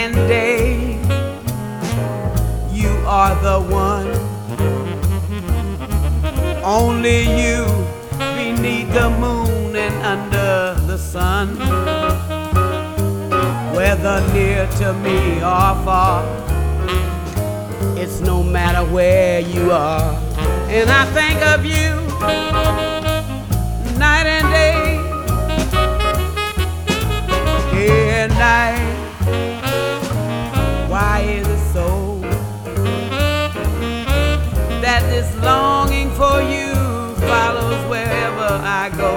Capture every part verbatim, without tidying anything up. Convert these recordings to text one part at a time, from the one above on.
and day. You are the one, only you, beneath the moon and under the sun. Whether near to me or far, it's no matter where you are. And I think of you night and day, day and night. Why is it so that this longing for you follows wherever I go?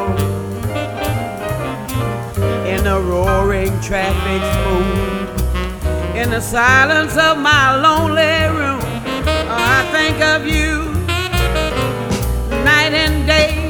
In the roaring traffic smooth, in the silence of my lonely room, I think of you night and day.